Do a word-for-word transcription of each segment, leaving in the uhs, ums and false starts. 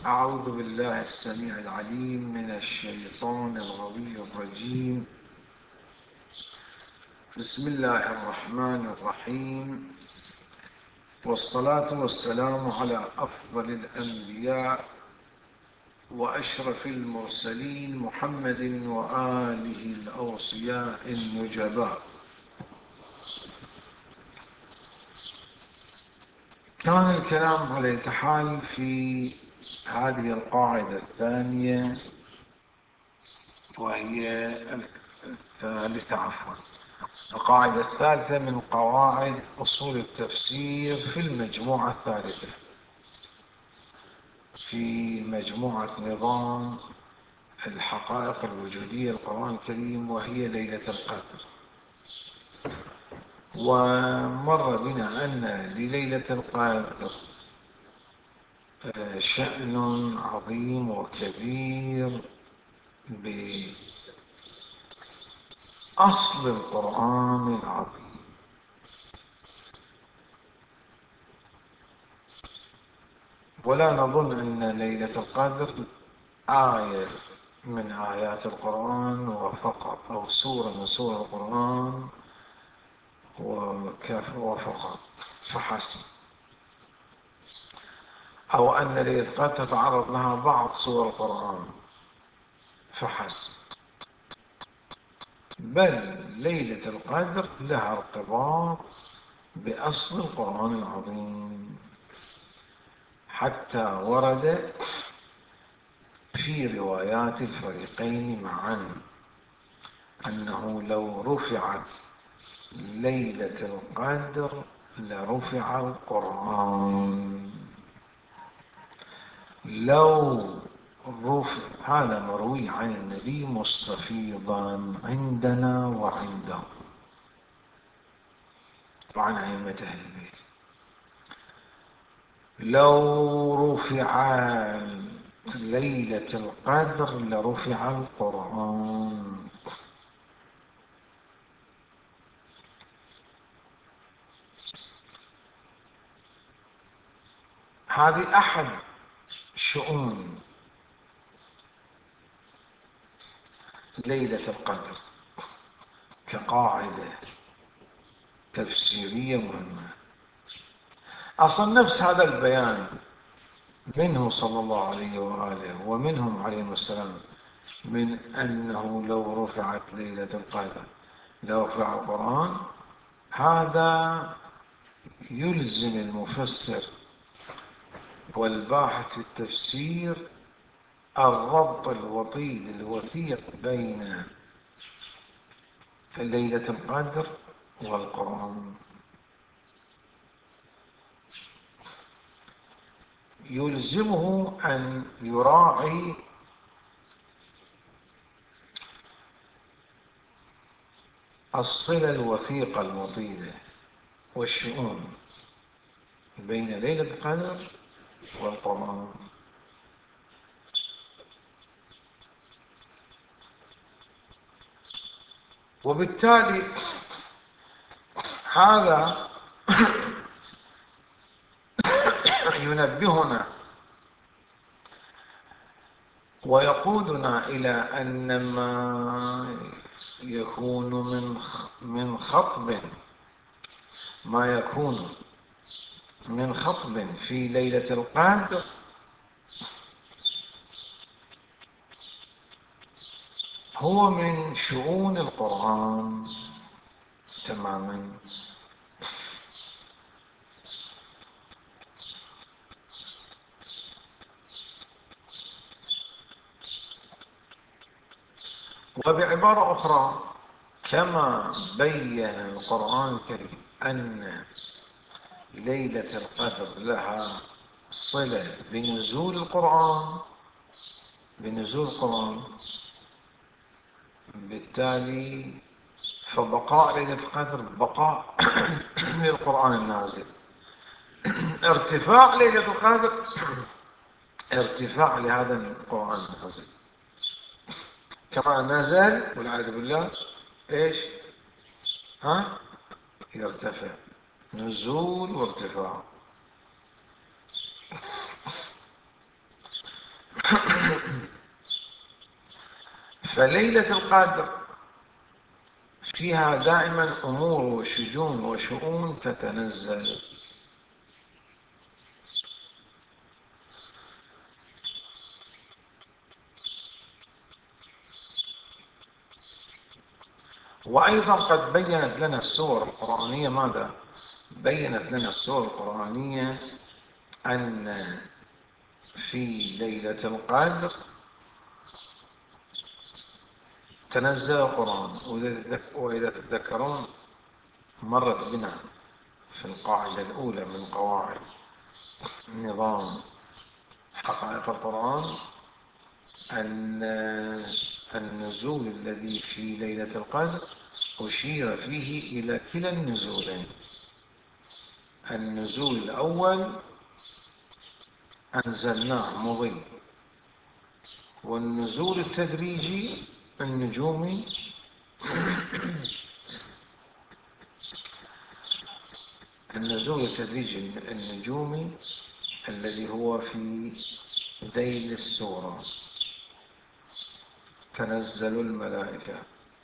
أعوذ بالله السميع العليم من الشيطان الغوي الرجيم. بسم الله الرحمن الرحيم، والصلاة والسلام على أفضل الأنبياء وأشرف المرسلين محمد وآله الأوصياء النجباء. كان الكلام على الانتحال في هذه القاعدة الثانية، وهي الثالثة عفوا القاعدة الثالثة من قواعد أصول التفسير في المجموعة الثالثة في مجموعة نظام الحقائق الوجودية القرآن الكريم، وهي ليلة القدر. ومر بنا أن لليلة القدر شأن عظيم وكبير بأصل القرآن العظيم، ولا نظن أن ليلة القدر آية من آيات القرآن وفقط، أو سورة من سور القرآن وفقط فحسب، أو أن ليلة القدر تتعرض لها بعض سور القرآن فحسب، بل ليلة القدر لها ارتباط بأصل القرآن العظيم، حتى ورد في روايات الفريقين معا أنه لو رفعت ليلة القدر لرفع القرآن. لو رفع، هذا مروي عن النبي مستفيضا عندنا وعنده وعن أئمة أهل البيت. لو رفع ليلة القدر لرفع القرآن. هذه أحد شؤون ليلة القدر كقاعدة تفسيرية مهمة. أصلا نفس هذا البيان منه صلى الله عليه وآله ومنهم عليهم السلام، من أنه لو رفعت ليلة القدر لرفع القرآن، هذا يلزم المفسر والباحث في التفسير الربط الوطيد الوثيق بين ليلة القدر والقرآن. يلزمه أن يراعي الصلة الوثيقة الوطيدة والشؤون بين ليلة القدر والقرآن. وبالتالي هذا ينبهنا ويقودنا إلى أن ما يكون من من خطب ما يكون من خطب في ليلة القدر هو من شؤون القرآن تماما. وبعبارة أخرى، كما بين القرآن الكريم أن ليلة القدر لها صلة بنزول القرآن بنزول القرآن بالتالي فبقاء ليلة القدر بقاء للقرآن النازل، ارتفاع ليلة القدر ارتفاع لهذا القرآن النازل، كما نزل والعياذ بالله ايش ها يرتفع، نزول وارتفاع. فليلة القدر فيها دائما أمور وشجون وشؤون تتنزل. وأيضا قد بيّنت لنا السور القرآنية ماذا؟ بيّنت لنا السور القرآنية أن في ليلة القدر تنزل القرآن. وإذا تذكرون مرت بنا في القاعدة الأولى من قواعد نظام حقائق القرآن أن النزول الذي في ليلة القدر أشير فيه إلى كلا النزولين. النزول الأول أنزلناه مضي، والنزول التدريجي النجومي النزول التدريجي النجومي الذي هو في ذيل السورة. تنزل الملائكة،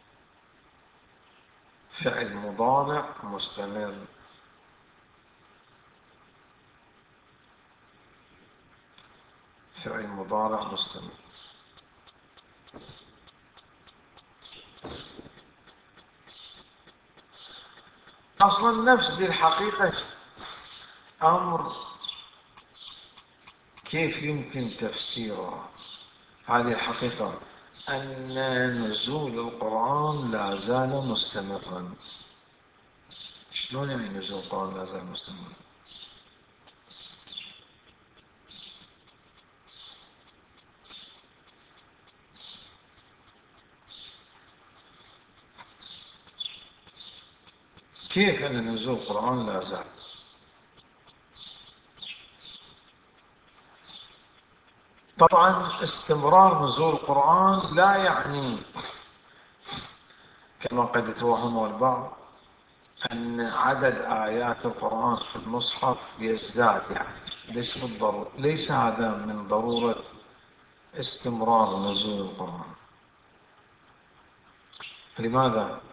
فعل مضارع مستمر. فعل مضارع مستمر. أصلا نفس ذي الحقيقة أمر كيف يمكن تفسيرها؟ هذه الحقيقة أن نزول القرآن لا زال مستمرا. شلون يعني نزول القرآن لا زال مستمرا؟ كيف أن نزول القرآن لا زال؟ طبعا استمرار نزول القرآن لا يعني كما قد يتوهم البعض أن عدد آيات القرآن في المصحف يزداد، يعني ليس بالضرورة، ليس هذا من ضرورة استمرار نزول القرآن. لماذا؟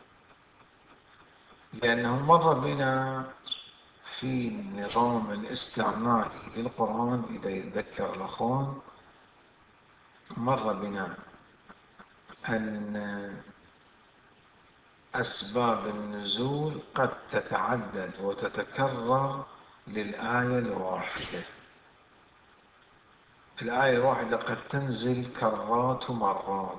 لأنه مر بنا في النظام الاستعماري للقرآن، إذا يتذكر الأخوان، مر بنا أن أسباب النزول قد تتعدد وتتكرر للآية الواحدة. الآية الواحدة قد تنزل كرات ومرات،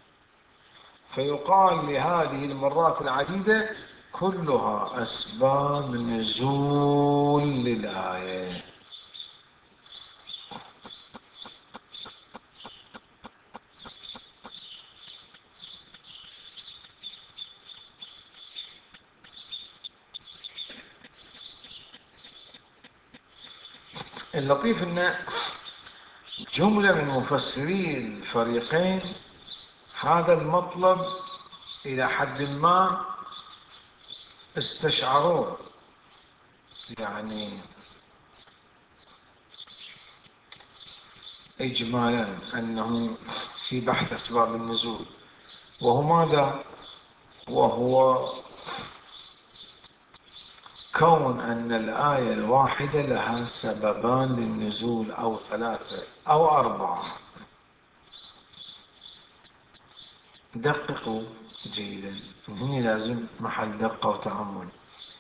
فيقال لهذه المرات العديدة كلها أسباب نزول للآية. اللطيف أن جملة من مفسري الفريقين هذا المطلب إلى حد ما استشعروه، يعني إجمالا أنه في بحث أسباب النزول، وهو ماذا؟ وهو كون أن الآية الواحدة لها سببان للنزول، أو ثلاثة أو أربعة. دققوا جيدا، هنا لازم محل دقة وتأمل.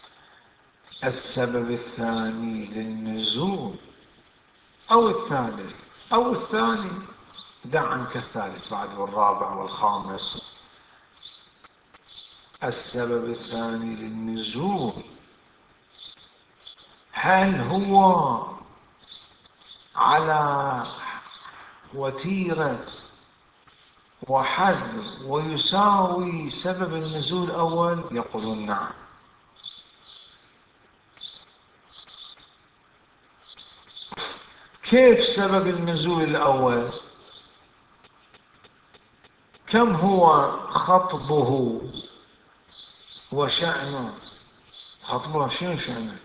السبب الثاني للنزول أو الثالث أو الثاني، دع عنك الثالث بعد والرابع والخامس. السبب الثاني للنزول هل هو على وتيرة وحد ويساوي سبب النزول الأول؟ يقولون نعم. كيف سبب النزول الأول؟ كم هو خطبه وشأنه؟ خطبه شنو شأنه؟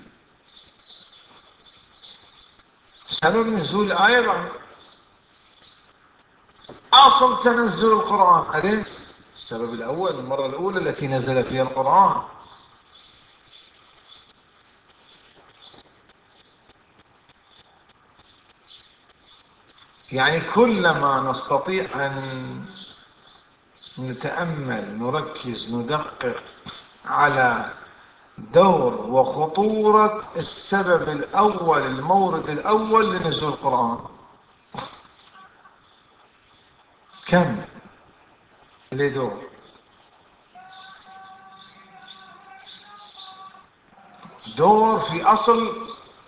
سبب نزول الآية بعد. أصل تنزل القرآن. أليس السبب الأول المرة الأولى التي نزل فيها القرآن؟ يعني كلما نستطيع أن نتأمل نركز ندقق على دور وخطورة السبب الأول المورد الأول لنزول القرآن. كم له دور؟ دور في أصل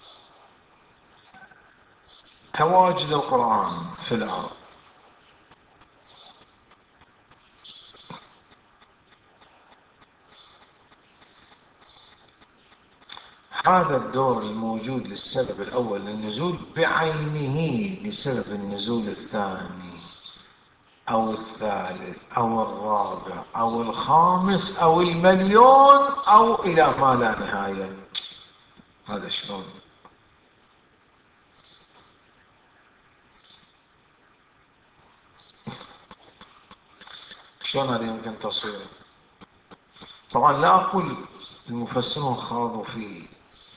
تواجد القرآن في الأرض. هذا الدور الموجود للسبب الأول للنزول بعينه لسبب النزول الثاني أو الثالث أو الرابع أو الخامس أو المليون أو إلى ما لا نهاية. هذا شلون؟ شلون هذا يمكن تصويره؟ طبعا لا أقول المفسرون خاضوا فيه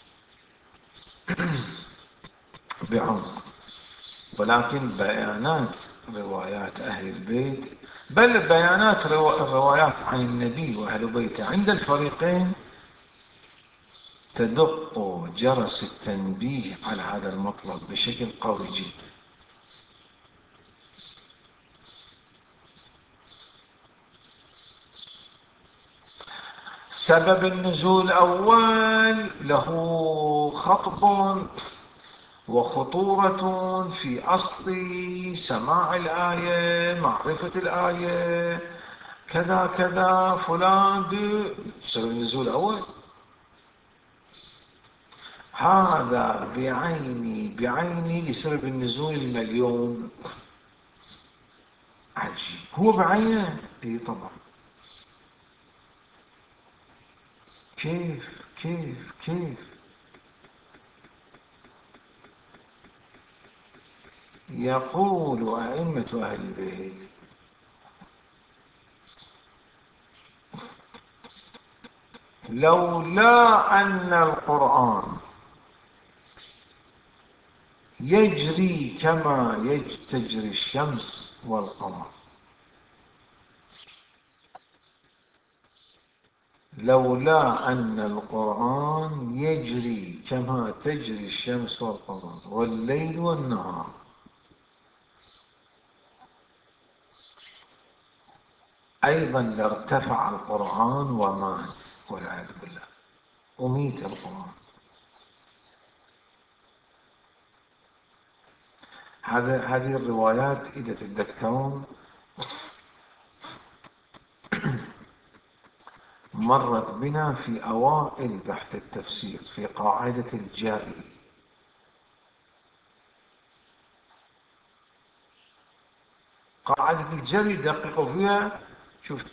بعمق، ولكن بيانات روايات أهل البيت، بل بيانات الروايات عن النبي وأهل بيته عند الفريقين تدق جرس التنبيه على هذا المطلب بشكل قوي جدا. سبب النزول الأول له خطب وخطورة في أصل سماع الآية، معرفة الآية، كذا كذا فلان دي سبب النزول الأول. هذا بعيني بعيني لسبب النزول المليون. عجيب. هو بعينه؟ اي طبعا. كيف كيف كيف يقول أئمة أهل البيت لولا أن القرآن يجري كما تجري الشمس والقمر، لولا أن القرآن يجري كما تجري الشمس والقمر والليل والنهار أيضا لارتفع القرآن ومات والعياذ بالله، أميت القرآن. هذه الروايات إذا تتذكرون مرت بنا في أوائل بحث التفسير في قاعدة الجري. قاعدة الجري دققوا فيها، شفت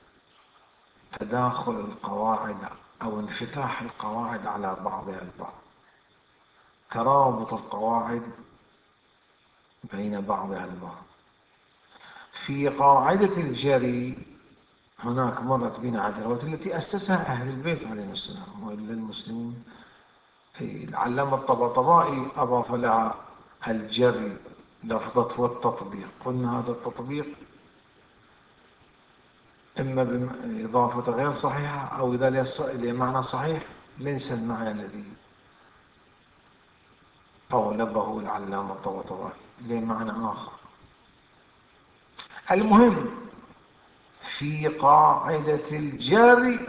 تداخل القواعد أو انفتاح القواعد على بعضها البعض، ترابط القواعد بين بعضها البعض. في قاعدة الجري هناك مرت بنا هذه الروايات التي أسسها أهل البيت عليهم السلام وإلا المسلمون. العلامة الطباطبائي أضاف لها الجري لفظة والتطبيق. قلنا هذا التطبيق إما بإضافة غير صحيحة أو إذا لمعنى صحيح ليس المعنى الذي طولبه العلامة الطباطبائي لمعنى آخر. المهم في قاعدة الجري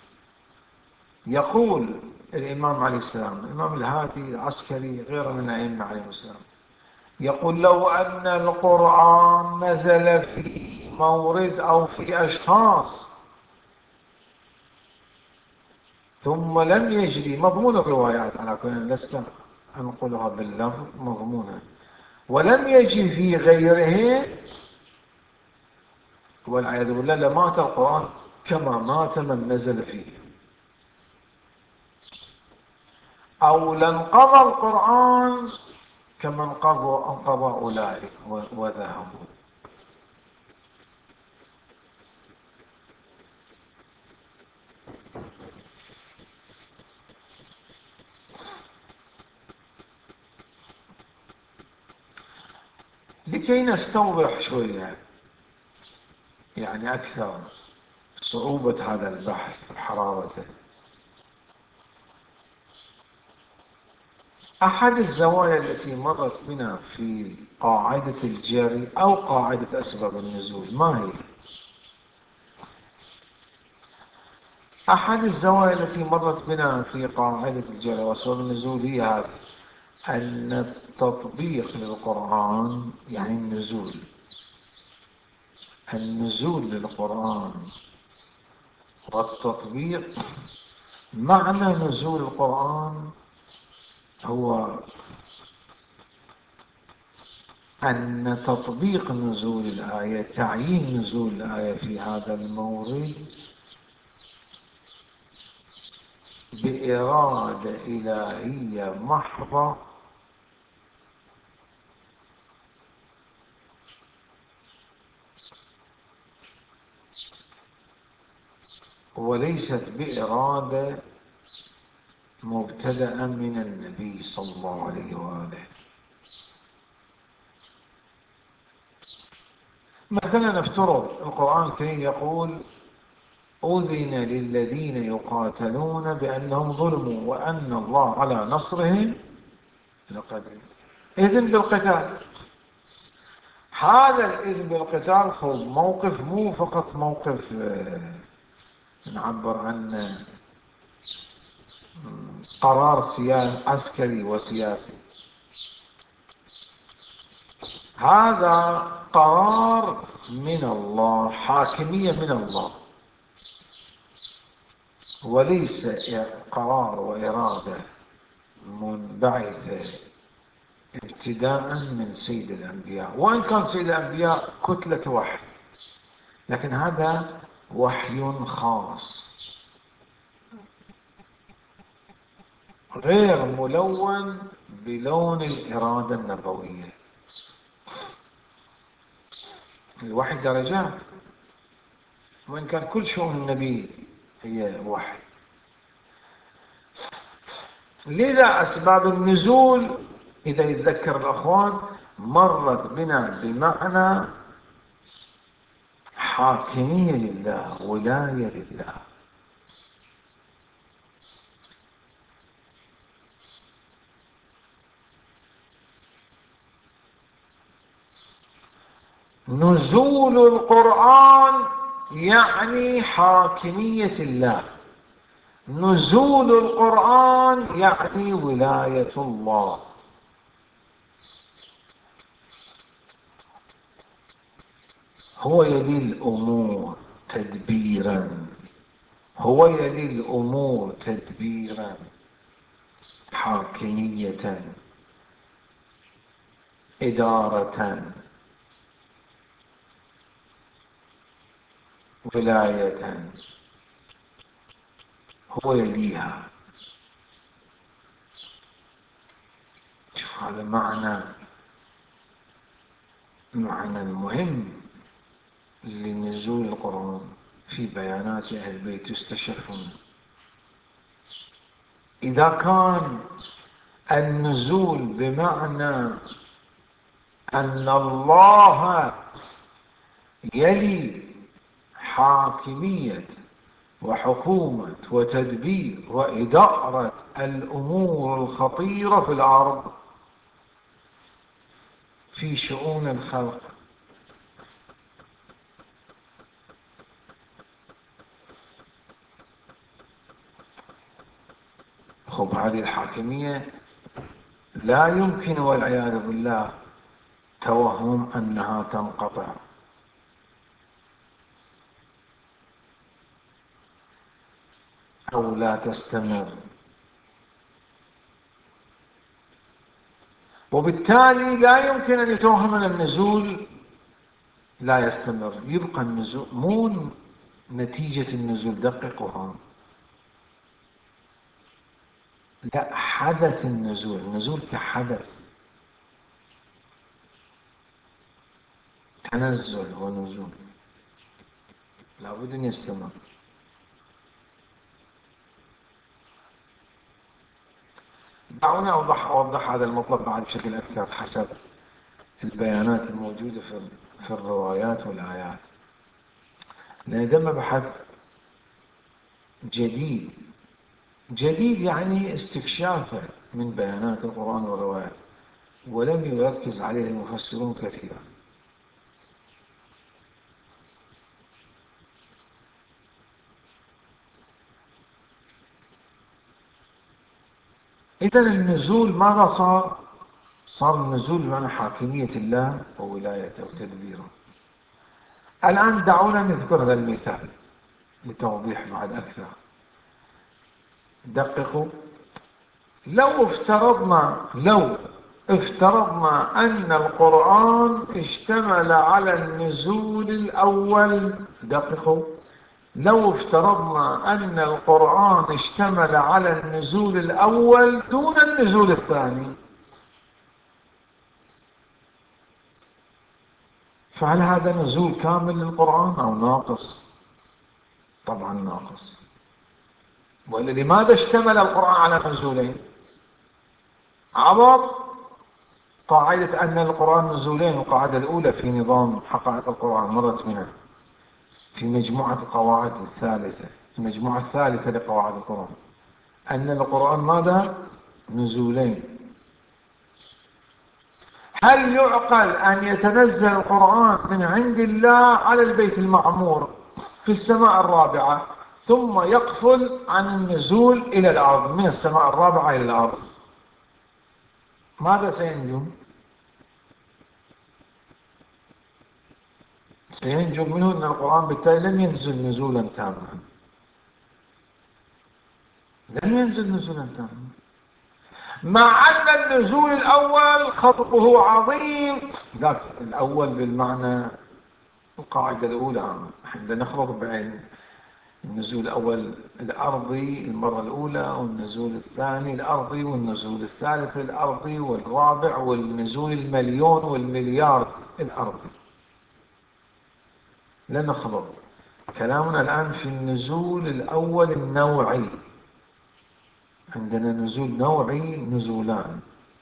يقول الإمام عليه السلام، الإمام الهادي العسكري غير من الأئمة عليه السلام، يقول لو أن القرآن نزل في مورد أو في أشخاص ثم لم يجري، مضمون الروايات على كل لست أنقلها باللفظ مضمونا، ولم يجي في غيره والعياذ بالله لمات القرآن كما مات من نزل فيه، أو لانقضى القرآن كما انقضى أولئك وذهبوا. لكي نستوضح شوية يعني أكثر صعوبة هذا البحث وحرارته. أحد الزوايا التي مرت بنا في قاعدة الجري أو قاعدة أسباب النزول ما هي؟ أحد الزوايا التي مرت بنا في قاعدة الجري وأسباب النزول هي هذه: أن التطبيق للقرآن يعني النزول النزول للقرآن والتطبيق. معنى نزول القرآن هو أن تطبيق نزول الآية، تعيين نزول الآية في هذا المورد بإرادة إلهية محضة وليست بإرادة مبتدأ من النبي صلى الله عليه وآله. مثلا نفترض القرآن الكريم يقول: أذن للذين يقاتلون بأنهم ظلموا وأن الله على نصرهم لقدير. إذن بالقتال. هذا الإذن بالقتال هو موقف، مو فقط موقف نعبر عنه قرار سياسي عسكري وسياسي، هذا قرار من الله، حاكمية من الله، وليس قرار وإرادة منبعثة ابتداء من سيد الأنبياء. وإن كان سيد الأنبياء كتلة وحي، لكن هذا وحي خاص غير ملون بلون الإرادة النبوية. الوحي درجات، وإن كان كل شؤون النبي هي وحي. لذا أسباب النزول إذا يتذكر الأخوان مرت بنا بمعنى حاكمية لله، ولاية لله. نزول القرآن يعني حاكمية الله، نزول القرآن يعني ولاية الله. هو يلي الأمور تدبيرا، هو يلي الأمور تدبيرا، حاكمية، إدارة، ولاية، هو يليها. شوف هذا معنى معنى مهم لنزول القرآن في بيانات أهل البيت يستشرفون. إذا كان النزول بمعنى أن الله يلي حاكمية وحكومة وتدبير وإدارة الأمور الخطيرة في الأرض في شؤون الخلق، خب هذه الحاكمية لا يمكن والعياذ بالله توهم أنها تنقطع. أو لا تستمر، وبالتالي لا يمكن أن يتوهم أن النزول لا يستمر. يبقى النزول مو نتيجة النزول، دققوا، لا، حدث النزول، النزول كحدث، تنزل ونزول لابد أن يستمر. دعوني أوضح, أوضح هذا المطلب بعد بشكل أكثر حسب البيانات الموجودة في في الروايات والآيات، لأن ده مبحث جديد. جديد يعني استكشافه من بيانات القرآن والروايات، ولم يركز عليه المفسرون كثيرا. إذا النزول ماذا صار؟ صار النزول بمعنى حاكمية الله وولايته وتدبيره. الآن دعونا نذكر هذا المثال لتوضيح بعد أكثر. دققوا. لو افترضنا لو افترضنا أن القرآن اشتمل على النزول الأول. دققوا. لو افترضنا أن القرآن اشتمل على النزول الأول دون النزول الثاني، فهل هذا نزول كامل للقرآن أو ناقص؟ طبعا ناقص. وإلا لماذا اشتمل القرآن على نزولين؟ عبر قاعدة أن القرآن نزولين. القاعدة الأولى في نظام حقائق القرآن مرت بنا في مجموعة القواعد الثالثة، المجموعة الثالثة لقواعد القرآن، أن القرآن ماذا؟ نزولين. هل يعقل أن يتنزل القرآن من عند الله على البيت المعمور في السماء الرابعة ثم يقفل عن النزول إلى الأرض، من السماء الرابعة إلى الأرض؟ ماذا سينجم؟ سينجم منه أن القرآن بالتالي لم ينزل نزولا تاما، لم ينزل نزولا تاما، مع أن النزول الأول خطبه عظيم. ذاك الأول بالمعنى القاعدة الأولى، احنا نخلط بين النزول الأول الأرضي المرة الأولى، والنزول الثاني الأرضي، والنزول الثالث الأرضي، والرابع، والنزول المليون والمليار الأرضي. لا نخلط. كلامنا الآن في النزول الأول النوعي. عندنا نزول نوعي نزولان،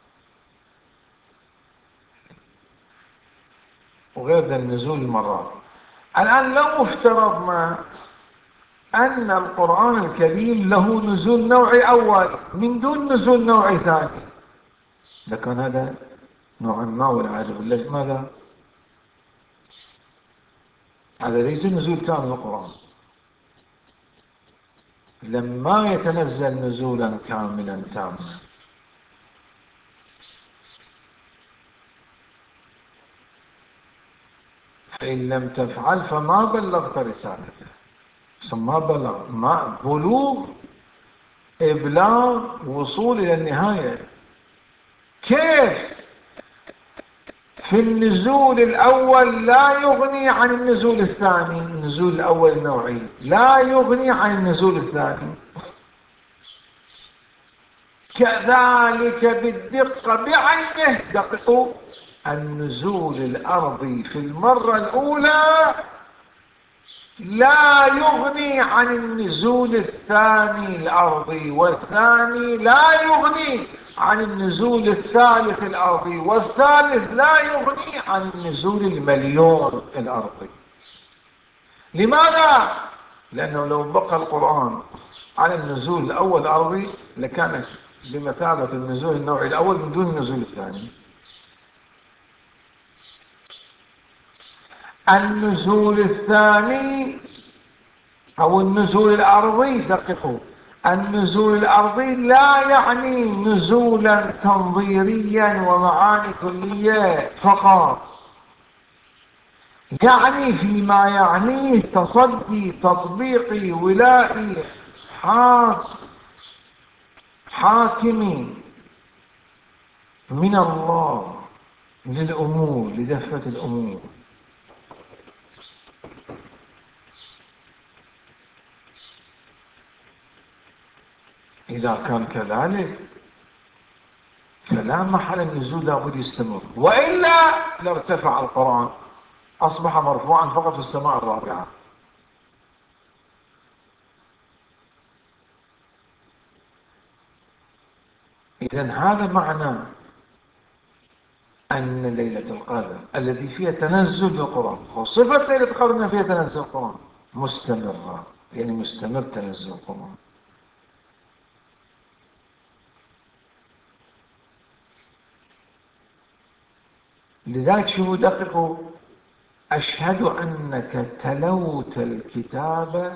وغير ذا النزول المرات. الآن لو افترضنا أن القرآن الكريم له نزول نوعي أول من دون نزول نوعي ثاني، لكن هذا نوعا ما والعياذ بالله ماذا؟ هذا ليس نزول كامل القرآن. لما يتنزل نزولا كاملا تاما فإن لم تفعل فما بلغت رسالته. ما بلغ، ما بلوغ، إبلاغ، وصول إلى النهاية. كيف في النزول الأول لا يغني عن النزول الثاني؟ النزول الأول النوعي لا يغني عن النزول الثاني. كذلك بالدقة بعينه. دققوا. النزول الأرضي في المرة الأولى لا يغني عن النزول الثاني الأرضي، والثاني لا يغني عن النزول الثالث الأرضي، والثالث لا يغني عن النزول المليون الأرضي. لماذا؟ لأنه لو بقى القرآن على النزول الأول الأرضي لكانت بمثابة النزول النوعي الأول من دون النزول الثاني. النزول الثاني أو النزول الأرضي. دققوا. النزول الأرضي لا يعني نزولا تنظيريا ومعاني كلية فقط، يعني فيما يعنيه تصدي تطبيقي ولائي حاكمي من الله للأمور، لدفة الأمور. إذا كان كذلك فلا محل النزول لابد يستمر، وإلا لارتفع القرآن، أصبح مرفوعا فقط في السماء الرابعة. إذن هذا معنى أن ليلة القدر التي فيها تنزل القرآن، وصفة ليلة القدر أن فيها تنزل القرآن مستمرة، يعني مستمر تنزل القرآن. لذلك شو دققوا: أشهد أنك تلوت الكتاب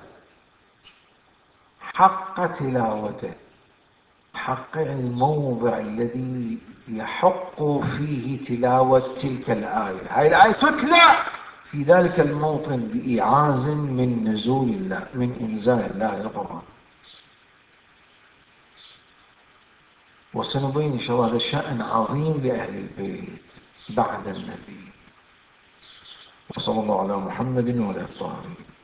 حق تلاوته. حق يعني الموضع الذي يحق فيه تلاوة تلك الآية. هذه الآية تتلى في ذلك الموطن بإيعاز من نزول الله، من إنزال الله للقرآن. وسنبين إن شاء الله هذا شأن عظيم لأهل البيت بعد النبي. وصلى الله على محمد وعلى آله.